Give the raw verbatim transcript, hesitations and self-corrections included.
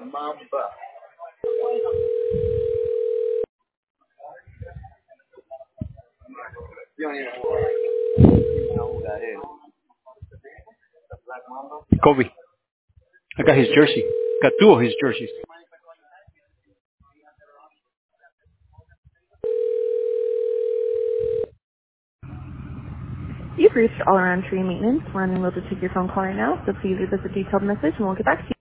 Kobe. I got his jersey. Got two of his jerseys. You've reached All Around Tree Maintenance. We're unable to take your phone call right now, so please leave us a detailed message and we'll get back to you.